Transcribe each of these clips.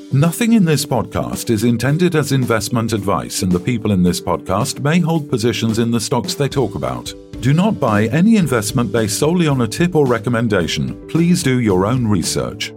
Nothing in this podcast is intended as investment advice, and the people in this podcast may hold positions in the stocks they talk about. Do not buy any investment based solely on a tip or recommendation. Please do your own research.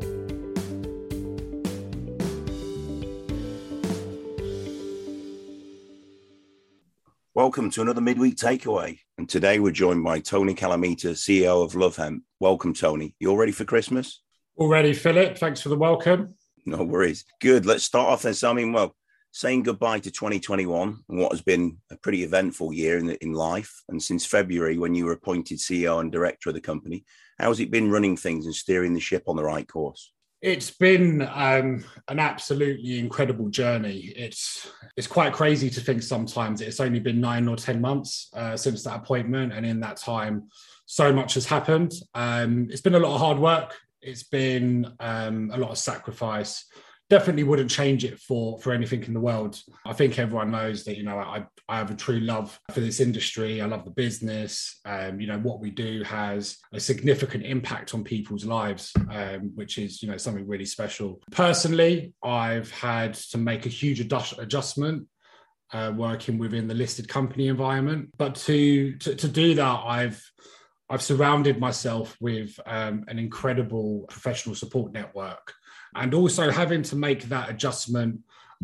Welcome to another midweek takeaway. And today we're joined by Tony Calamita, CEO of LoveHemp. Welcome, Tony. You all ready for Christmas? All ready, Philip. Thanks for the welcome. No worries. Good. Let's start off then. So, saying goodbye to 2021 and what has been a pretty eventful year in life. And since February, when you were appointed CEO and director of the company, how has it been running things and steering the ship on the right course? It's been an absolutely incredible journey. It's quite crazy to think sometimes it's only been 9 or 10 months since that appointment. And in that time, so much has happened. It's been a lot of hard work. It's been a lot of sacrifice. Definitely wouldn't change it for anything in the world. I think everyone knows that, I have a true love for this industry. I love the business. What we do has a significant impact on people's lives, which is, something really special. Personally, I've had to make a huge adjustment working within the listed company environment. But to do that, I've surrounded myself with an incredible professional support network, and also having to make that adjustment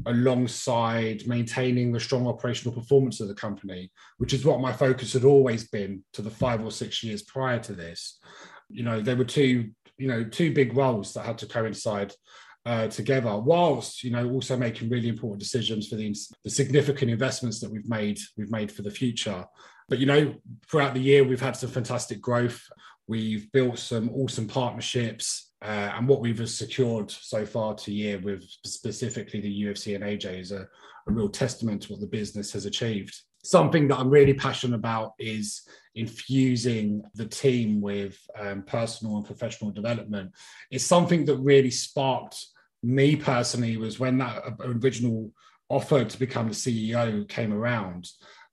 alongside maintaining the strong operational performance of the company, which is what my focus had always been to the 5 or 6 years prior to this. There were two big roles that had to coincide together, whilst also making really important decisions for the significant investments that we've made for the future. But throughout the year we've had some fantastic growth. We've built some awesome partnerships, and what we've secured so far to year with specifically the UFC and AJ is a real testament to what the business has achieved. Something that I'm really passionate about is infusing the team with personal and professional development. It's something that really sparked me personally was when that original offer to become the CEO came around.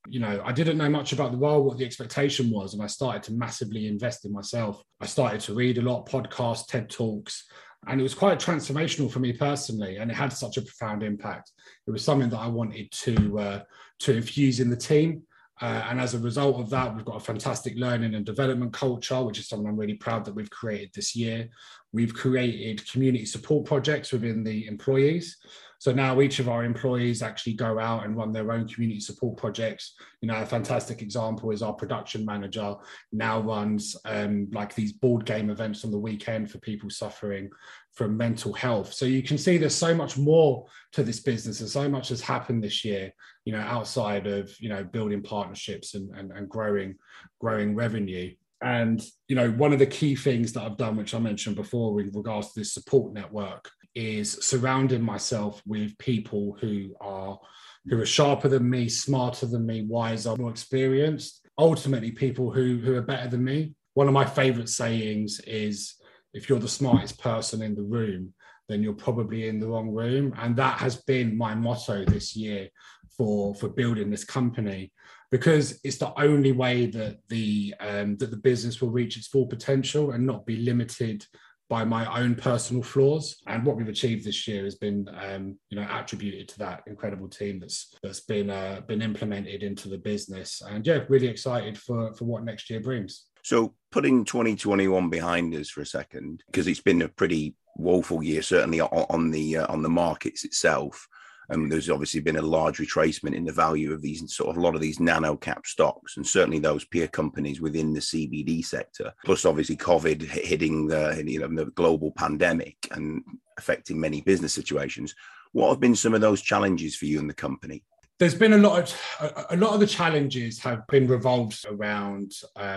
I didn't know much about the role, what the expectation was, and I started to massively invest in myself. I started to read a lot of podcasts, TED Talks, and it was quite transformational for me personally, and it had such a profound impact. It was something that I wanted to infuse in the team. And as a result of that, we've got a fantastic learning and development culture, which is something I'm really proud that we've created this year. We've created community support projects within the employees. So now each of our employees actually go out and run their own community support projects. A fantastic example is our production manager now runs these board game events on the weekend for people suffering from mental health. So you can see there's so much more to this business, and so much has happened this year, outside of, building partnerships and growing revenue. And, one of the key things that I've done, which I mentioned before with regards to this support network, is surrounding myself with people who are sharper than me, smarter than me, wiser, more experienced, ultimately people who are better than me. One of my favorite sayings is, if you're the smartest person in the room, then you're probably in the wrong room. And that has been my motto this year for building this company, because it's the only way that the business will reach its full potential and not be limited by my own personal flaws. And what we've achieved this year has been, attributed to that incredible team that's been implemented into the business. And really excited for what next year brings. So putting 2021 behind us for a second, because it's been a pretty woeful year, certainly on the markets itself. And there's obviously been a large retracement in the value of these a lot of these nano cap stocks, and certainly those peer companies within the CBD sector. Plus, obviously, COVID hitting the global pandemic and affecting many business situations. What have been some of those challenges for you and the company? There's been a lot of the challenges have been revolved around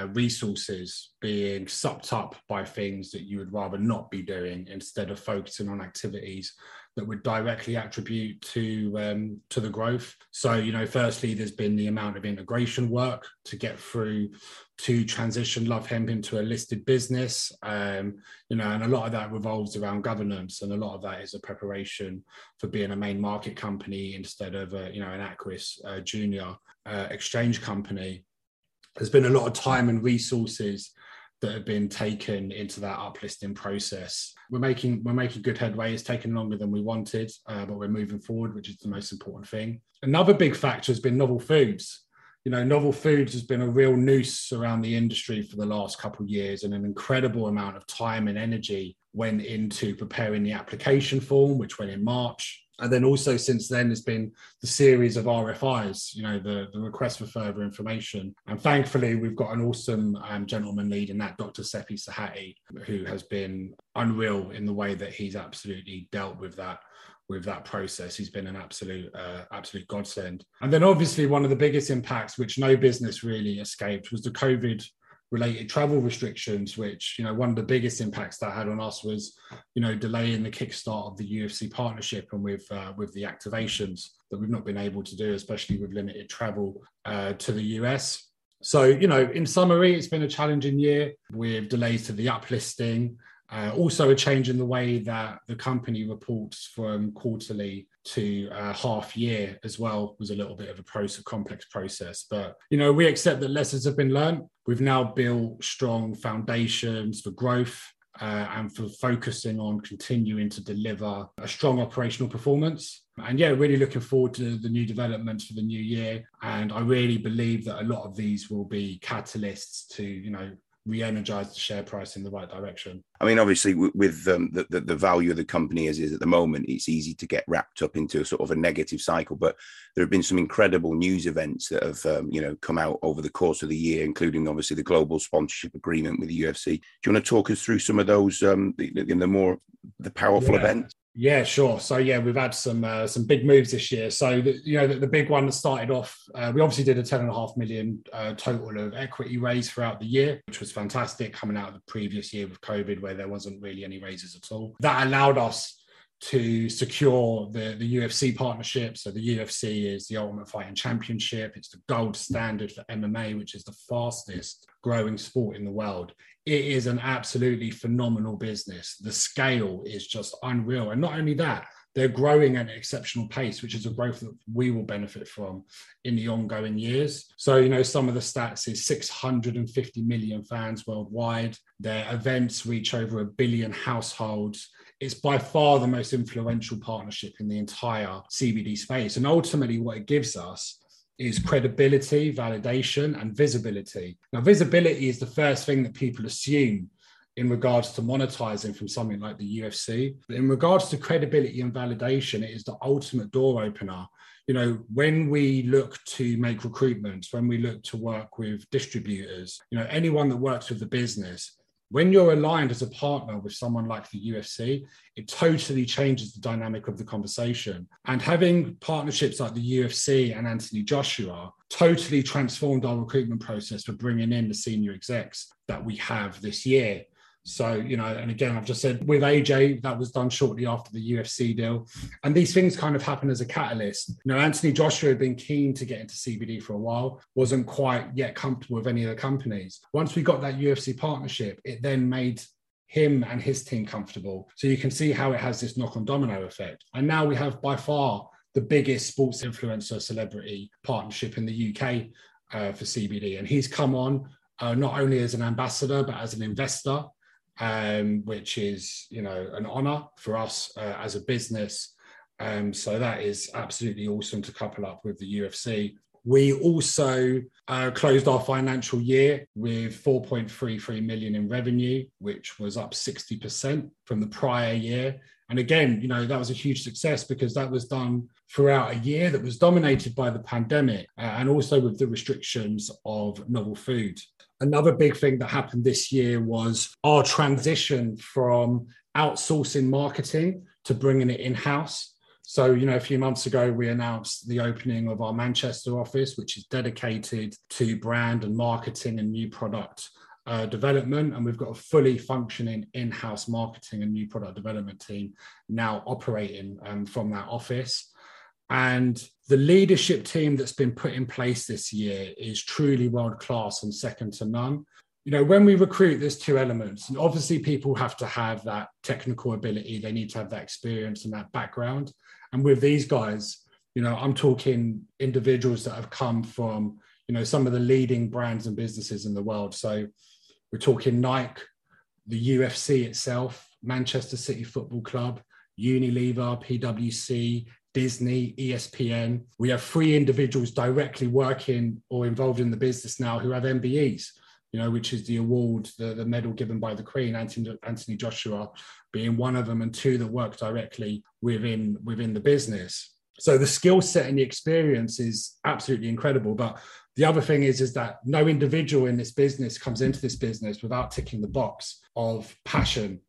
resources being sucked up by things that you would rather not be doing, instead of focusing on activities that would directly attribute to the growth. So, firstly, there's been the amount of integration work to get through to transition LoveHemp into a listed business. And a lot of that revolves around governance, and a lot of that is a preparation for being a main market company instead of an Aquis junior exchange company. There's been a lot of time and resources that have been taken into that uplisting process. We're making good headway. It's taken longer than we wanted, but we're moving forward, which is the most important thing. Another big factor has been novel foods. Novel foods has been a real noose around the industry for the last couple of years, and an incredible amount of time and energy went into preparing the application form, which went in March. And then also since then, there's been the series of RFIs, the request for further information. And thankfully, we've got an awesome gentleman leading that, Dr. Sepi Sahati, who has been unreal in the way that he's absolutely dealt with that process. He's been an absolute godsend. And then obviously one of the biggest impacts, which no business really escaped, was the COVID-related travel restrictions, which, one of the biggest impacts that had on us was, delaying the kickstart of the UFC partnership and with the activations that we've not been able to do, especially with limited travel to the US. So, in summary, it's been a challenging year with delays to the uplisting. Also a change in the way that the company reports from quarterly to half year as well was a little bit of a complex process. But, we accept that lessons have been learned. We've now built strong foundations for growth and for focusing on continuing to deliver a strong operational performance. And really looking forward to the new developments for the new year. And I really believe that a lot of these will be catalysts to, re-energize the share price in the right direction. I mean, obviously, with the value of the company as is at the moment, it's easy to get wrapped up into a sort of a negative cycle. But there have been some incredible news events that have, come out over the course of the year, including obviously the global sponsorship agreement with the UFC. Do you want to talk us through some of those the powerful events? Yeah, sure. So we've had some big moves this year. So the big one that started off, we obviously did a 10.5 million total of equity raise throughout the year, which was fantastic, coming out of the previous year with COVID, where there wasn't really any raises at all. That allowed us to secure the UFC partnership. So the UFC is the Ultimate Fighting Championship. It's the gold standard for MMA, which is the fastest growing sport in the world. It is an absolutely phenomenal business. The scale is just unreal. And not only that, they're growing at an exceptional pace, which is a growth that we will benefit from in the ongoing years. So, some of the stats is 650 million fans worldwide. Their events reach over 1 billion households. It's by far the most influential partnership in the entire CBD space. And ultimately what it gives us is credibility, validation, and visibility. Now, visibility is the first thing that people assume in regards to monetizing from something like the UFC. But in regards to credibility and validation, it is the ultimate door opener. When we look to make recruitments, when we look to work with distributors, anyone that works with the business, when you're aligned as a partner with someone like the UFC, it totally changes the dynamic of the conversation. And having partnerships like the UFC and Anthony Joshua totally transformed our recruitment process for bringing in the senior execs that we have this year. So, and again, I've just said with AJ, that was done shortly after the UFC deal. And these things kind of happen as a catalyst. Anthony Joshua had been keen to get into CBD for a while, wasn't quite yet comfortable with any of the companies. Once we got that UFC partnership, it then made him and his team comfortable. So you can see how it has this knock-on domino effect. And now we have by far the biggest sports influencer celebrity partnership in the UK for CBD. And he's come on not only as an ambassador, but as an investor. Which is, an honor for us as a business. So that is absolutely awesome to couple up with the UFC. We also closed our financial year with 4.33 million in revenue, which was up 60% from the prior year. And again, that was a huge success because that was done throughout a year that was dominated by the pandemic and also with the restrictions of novel food. Another big thing that happened this year was our transition from outsourcing marketing to bringing it in-house. So, a few months ago, we announced the opening of our Manchester office, which is dedicated to brand and marketing and new product development. And we've got a fully functioning in-house marketing and new product development team now operating from that office. And the leadership team that's been put in place this year is truly world-class and second to none. When we recruit, there's two elements. And obviously, people have to have that technical ability. They need to have that experience and that background. And with these guys, I'm talking individuals that have come from, some of the leading brands and businesses in the world. So, We're talking Nike, the UFC itself, Manchester City Football Club, Unilever, PwC, Disney, ESPN. We have 3 individuals directly working or involved in the business now who have MBEs, which is the award, the medal given by the Queen, Anthony Joshua being one of them, and 2 that work directly within the business. So the skill set and the experience is absolutely incredible. But the other thing is that no individual in this business comes into this business without ticking the box of passion,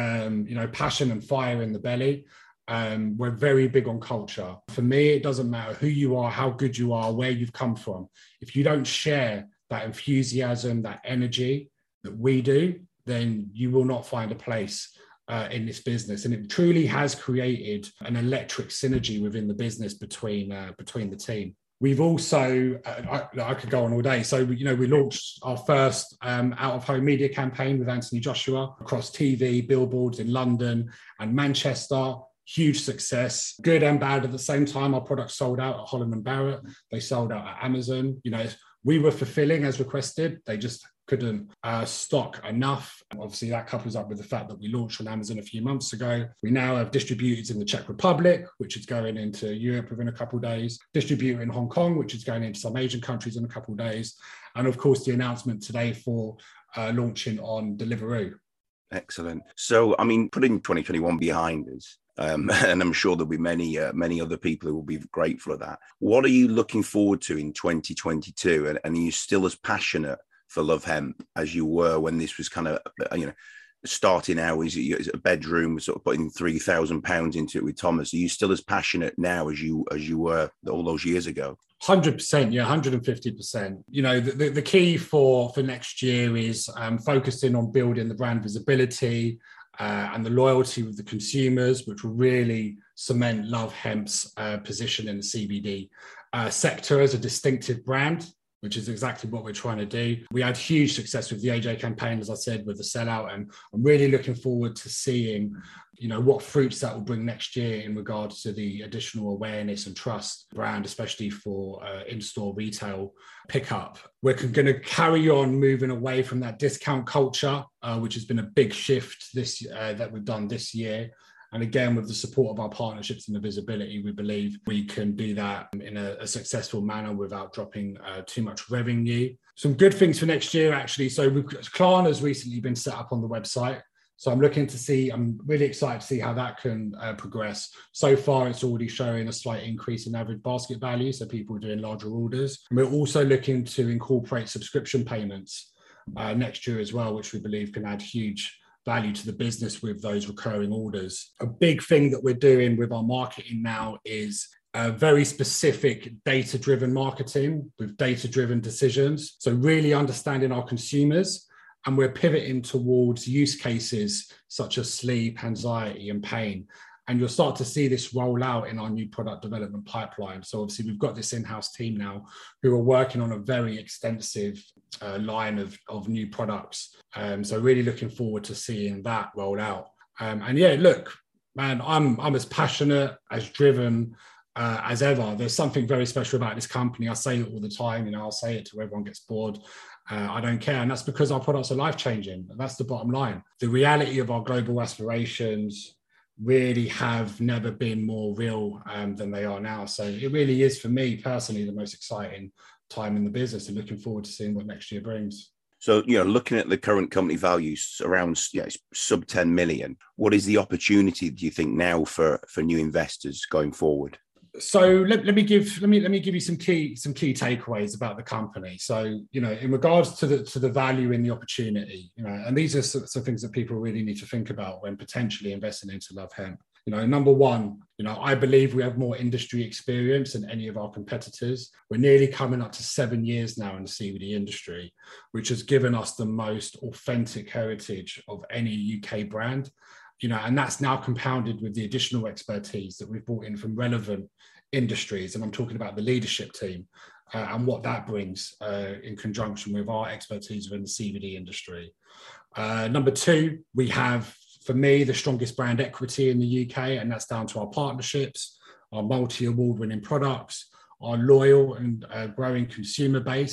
passion and fire in the belly. We're very big on culture. For me, it doesn't matter who you are, how good you are, where you've come from. If you don't share that enthusiasm, that energy that we do, then you will not find a place in this business. And it truly has created an electric synergy within the business between the team. We've also, I could go on all day. So, we launched our first out-of-home media campaign with Anthony Joshua across TV, billboards in London and Manchester. Huge success, good and bad at the same time. Our products sold out at Holland & Barrett. They sold out at Amazon. We were fulfilling as requested. They just couldn't stock enough. Obviously, that couples up with the fact that we launched on Amazon a few months ago. We now have distributors in the Czech Republic, which is going into Europe within a couple of days, distributor in Hong Kong, which is going into some Asian countries in a couple of days. And of course, the announcement today for launching on Deliveroo. Excellent. So, putting 2021 behind us, and I'm sure there'll be many other people who will be grateful for that. What are you looking forward to in 2022? And are you still as passionate for Love Hemp as you were when this was kind of, starting out as a bedroom, sort of putting £3,000 into it with Thomas? Are you still as passionate now as you were all those years ago? 100%, yeah, 150%. The key for next year is focusing on building the brand visibility and the loyalty with the consumers, which will really cement Love Hemp's position in the CBD sector as a distinctive brand, which is exactly what we're trying to do. We had huge success with the AJ campaign, as I said, with the sellout, and I'm really looking forward to seeing, what fruits that will bring next year in regards to the additional awareness and trust brand, especially for in-store retail pickup. We're going to carry on moving away from that discount culture, which has been a big shift that we've done this year. And again, with the support of our partnerships and the visibility, we believe we can do that in a successful manner without dropping too much revenue. Some good things for next year, actually. So Klarna has recently been set up on the website. So I'm really excited to see how that can progress. So far, it's already showing a slight increase in average basket value. So people are doing larger orders. And we're also looking to incorporate subscription payments next year as well, which we believe can add huge value to the business with those recurring orders. A big thing that we're doing with our marketing now is very specific data-driven marketing with data-driven decisions. So really understanding our consumers, and we're pivoting towards use cases such as sleep, anxiety, and pain. And you'll start to see this roll out in our new product development pipeline. So obviously we've got this in-house team now who are working on a very extensive line of new products. So really looking forward to seeing that roll out. And yeah, look, man, I'm as passionate, as driven as ever. There's something very special about this company. I say it all the time, I'll say it till everyone gets bored. I don't care. And that's because our products are life-changing. That's the bottom line. The reality of our global aspirations really have never been more real than they are now. So it really is, for me personally, the most exciting time in the business, and looking forward to seeing what next year brings. So, looking at the current company values around sub 10 million, what is the opportunity, do you think, now for new investors going forward? So let me give you some key takeaways about the company. So, in regards to the value in the opportunity, and these are some things that people really need to think about when potentially investing into Love Hemp. Number one, I believe we have more industry experience than any of our competitors. We're nearly coming up to 7 years now in the CBD industry, which has given us the most authentic heritage of any UK brand. And that's now compounded with the additional expertise that we've brought in from relevant industries. And I'm talking about the leadership team and what that brings in conjunction with our expertise within the CBD industry. Number two, we have, for me, the strongest brand equity in the UK, and that's down to our partnerships, our multi-award winning products, our loyal and growing consumer base,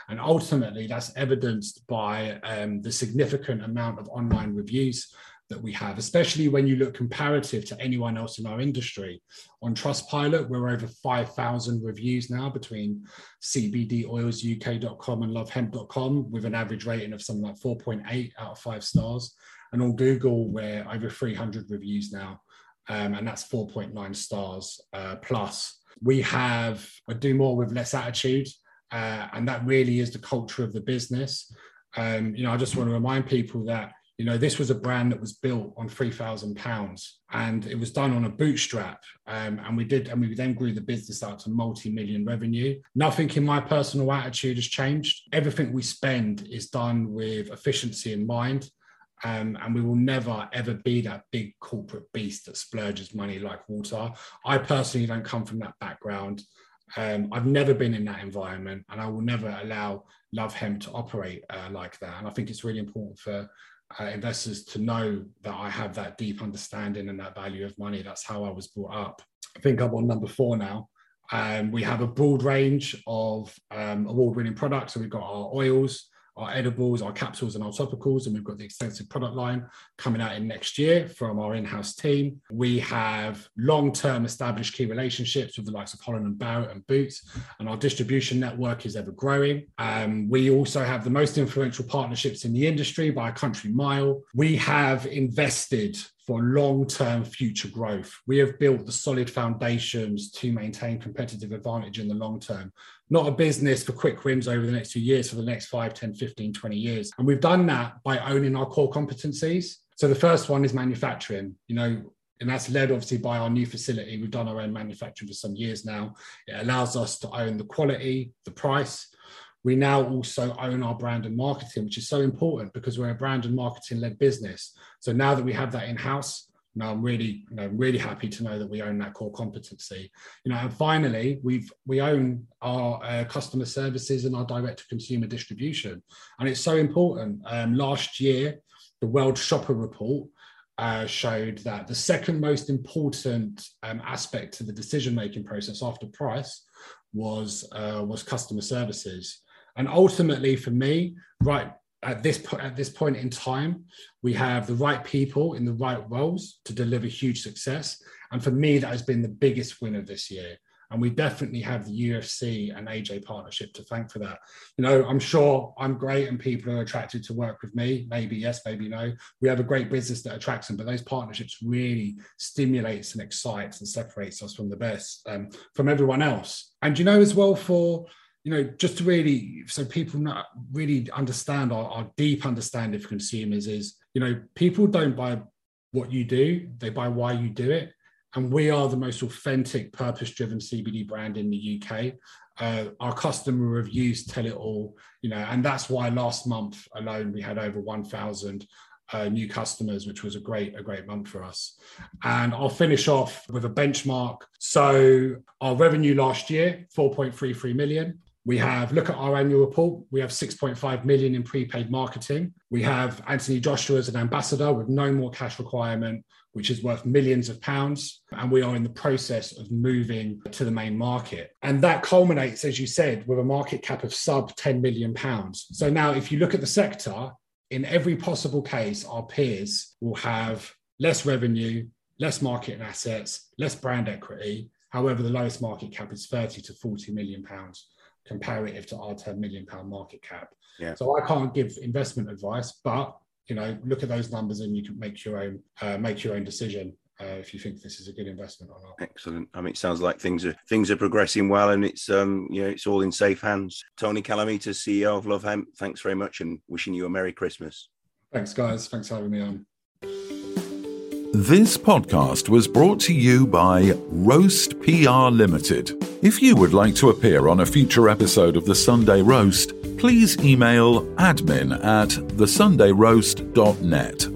And ultimately, that's evidenced by the significant amount of online reviews that we have, especially when you look comparative to anyone else in our industry. On Trustpilot, we're over 5,000 reviews now between cbdoilsuk.com and lovehemp.com, with an average rating of something like 4.8 out of 5 stars. And on Google, we're over 300 reviews now, and that's 4.9 stars plus. We do more with less attitude, and that really is the culture of the business. I just want to remind people that this was a brand that was built on £3,000, and it was done on a bootstrap. And we then grew the business out to multi-million revenue. Nothing in my personal attitude has changed. Everything we spend is done with efficiency in mind. And we will never, ever be that big corporate beast that splurges money like water. I personally don't come from that background. I've never been in that environment, and I will never allow Love Hemp to operate like that. And I think it's really important for investors to know that I have that deep understanding and that value of money. That's how I was brought up. I think I'm on number 4 now. We have a broad range of award-winning products. So we've got our oils, our edibles, our capsules, and our topicals, and we've got the extensive product line coming out in next year from our in-house team. We have long-term established key relationships with the likes of Holland & Barrett and Boots, and our distribution network is ever growing. We also have the most influential partnerships in the industry by a country mile. We have invested for long-term future growth. We have built the solid foundations to maintain competitive advantage in the long term. Not a business for quick wins over the next 2 years, for the next 5, 10, 15, 20 years. And we've done that by owning our core competencies. So the first one is manufacturing, and that's led obviously by our new facility. We've done our own manufacturing for some years now. It allows us to own the quality, the price. We now also own our brand and marketing, which is so important because we're a brand and marketing-led business. So now that we have that in-house, I'm really happy to know that we own that core competency. And finally, we own our customer services and our direct-to-consumer distribution, and it's so important. Last year, the World Shopper Report showed that the second most important aspect to the decision-making process after price was customer services. And ultimately, for me, right at this point in time, we have the right people in the right roles to deliver huge success. And for me, that has been the biggest winner this year. And we definitely have the UFC and AJ partnership to thank for that. I'm sure I'm great and people are attracted to work with me. Maybe yes, maybe no. We have a great business that attracts them, but those partnerships really stimulates and excites and separates us from the best, from everyone else. And as well, for just to really, so people not really understand our deep understanding of consumers is, people don't buy what you do, they buy why you do it. And we are the most authentic, purpose-driven CBD brand in the UK. Our customer reviews tell it all, and that's why last month alone, we had over 1,000 new customers, which was a great month for us. And I'll finish off with a benchmark. So our revenue last year, 4.33 million. Look at our annual report. We have 6.5 million in prepaid marketing. We have Anthony Joshua as an ambassador with no more cash requirement, which is worth millions of pounds. And we are in the process of moving to the main market. And that culminates, as you said, with a market cap of sub 10 million pounds. So now if you look at the sector, in every possible case, our peers will have less revenue, less market assets, less brand equity. However, the lowest market cap is 30 to 40 million pounds. Comparative to our 10 million pound market cap. Yeah. So I can't give investment advice, but look at those numbers and you can make your own decision if you think this is a good investment or not. Excellent. It sounds like things are progressing well, and it's it's all in safe hands. Tony Calamitas, CEO of Love Hemp, thanks very much, and wishing you a Merry Christmas. Thanks, guys. Thanks for having me on. This podcast was brought to you by Roast PR Limited. If you would like to appear on a future episode of The Sunday Roast, please email admin@thesundayroast.net.